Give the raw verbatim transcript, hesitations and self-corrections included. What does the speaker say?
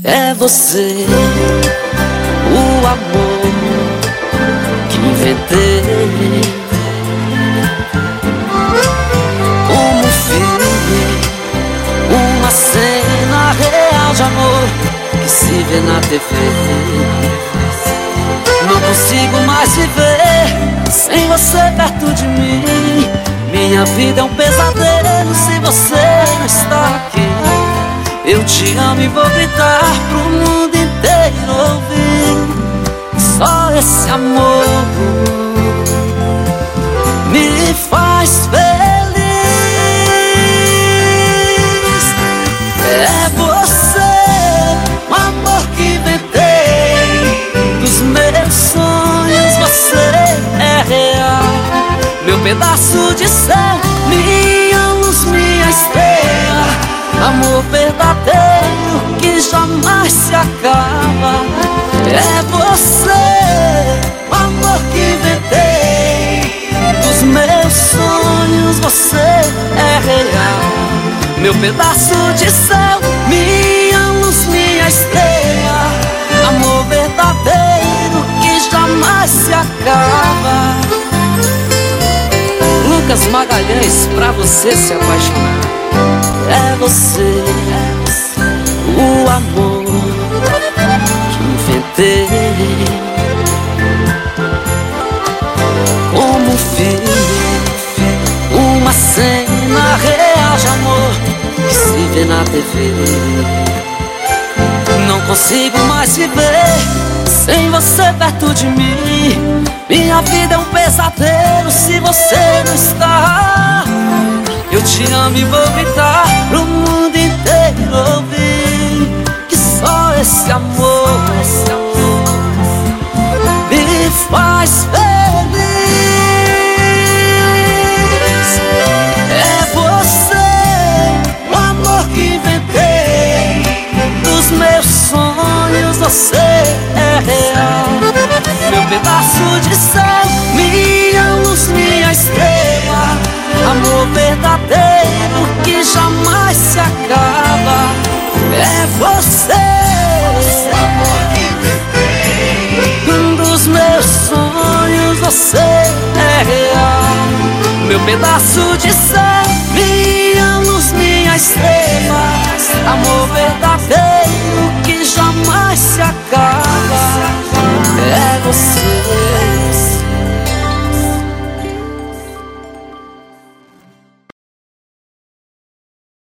É você, o amor que inventei. Como um filme, uma cena real de amor que se vê na T V. Não consigo mais viver sem você perto de mim. Minha vida é um pesadelo se você não está aqui. Eu te amo e vou gritar pro mundo inteiro ouvir. Só esse amor me faz feliz. É você, o amor que inventei. Dos meus sonhos você é real. Meu pedaço de céu, minha luz, minha estrela. Amor verdadeiro que jamais se acaba. É você, o amor que inventei. Dos meus sonhos você é real. Meu pedaço de céu, minha luz, minha estrela. Amor verdadeiro que jamais se acaba. Lucas Magalhães, pra você se apaixonar. É você, o amor que inventei. Como um filme, uma cena real de amor que se vê na T V. Não consigo mais viver sem você perto de mim. Minha vida é um pesadelo se você não está. Eu te amo e vou gritar pro mundo inteiro ouvir. Que só esse amor, esse amor me faz feliz. É você, o amor que inventei. Dos meus sonhos você é real. Meu pedaço de céu, minha luz, minha estrela. Amor verdadeiro que jamais se acaba. É você, o amor que inventei. Dos meus sonhos você é real. Meu pedaço de céu,